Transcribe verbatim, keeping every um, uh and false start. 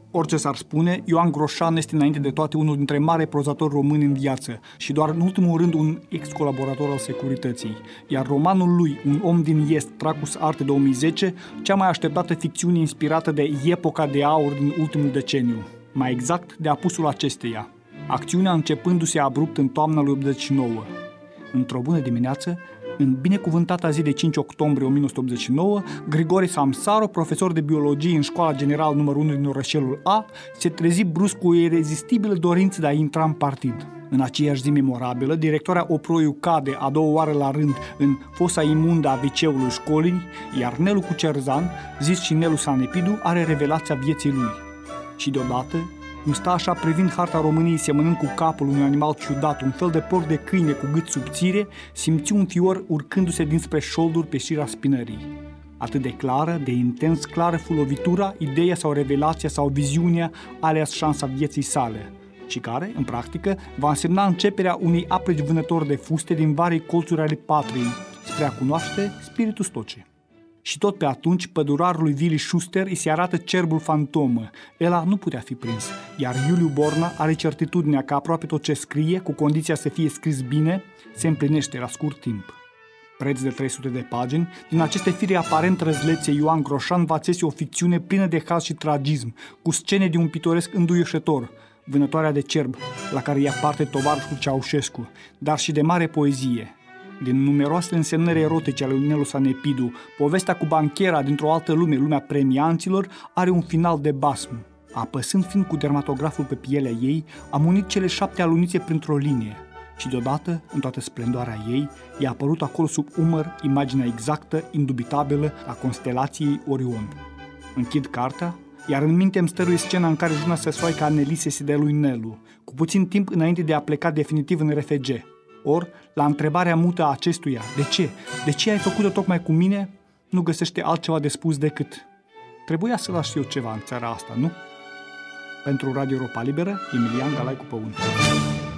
Orice s-ar spune, Ioan Groșan este înainte de toate unul dintre mari prozatori români în viață și doar în ultimul rând un ex-colaborator al securității. Iar romanul lui, Un om din Est, Tracus Arte două mii zece, cea mai așteptată ficțiune inspirată de epoca de aur din ultimul deceniu. Mai exact, de apusul acesteia. Acțiunea începându-se abrupt în toamna lui optzeci și nouă. Într-o bună dimineață, în binecuvântata zi de cinci octombrie o mie nouă sute optzeci și nouă, Grigore Samsaru, profesor de biologie în școala generală numărul unu din orășelul A, se trezi brusc cu o irezistibilă dorință de a intra în partid. În aceeași zi memorabilă, directoarea Oproiu cade a doua oară la rând în fosa imundă a viceului școlii, iar Nelu Cucerzan, zis și Nelu Sanepidu, are revelația vieții lui. Și deodată, cum sta așa privind harta României semănând cu capul unui animal ciudat, un fel de porc de câine cu gât subțire, simți un fior urcându-se dinspre șolduri pe șira spinării. Atât de clară, de intens clară fu lovitura, ideea sau revelația sau viziunea, alias șansa vieții sale, și care, în practică, va însemna începerea unei apreci vânători de fuste din varii colțuri ale patriei, spre a cunoaște spiritul stocii. Și tot pe atunci, pădurarului Willy Schuster îi se arată cerbul fantomă. Ela nu putea fi prins, iar Iuliu Borna are certitudinea că aproape tot ce scrie, cu condiția să fie scris bine, se împlinește la scurt timp. Preț de trei sute de pagini, din aceste fire aparent răzlețe, Ioan Groșan va țese o ficțiune plină de haz și tragism, cu scene de un pitoresc înduioșător, Vânătoarea de cerb, la care ia parte tovarășul Ceaușescu, dar și de mare poezie. Din numeroasele însemnări erotice ale lui Nelu Sanepidu, povestea cu banchera dintr-o altă lume, lumea premianților, are un final de basm. Apăsând fiind cu dermatograful pe pielea ei, am unit cele șapte alunițe printr-o linie și deodată, în toată splendoarea ei, i-a apărut acolo sub umăr imaginea exactă, indubitabilă a constelației Orion. Închid cartea, iar în minte îmi stăruie scena în care juna săsoaică Anelise se dă lui Nelu, cu puțin timp înainte de a pleca definitiv în R F G. Or, la întrebarea mută a acestuia, de ce? De ce ai făcut-o tocmai cu mine? Nu găsește altceva de spus decât: trebuia să las eu ceva în țara asta, nu? Pentru Radio Europa Liberă, Emilian Galaicu Păun.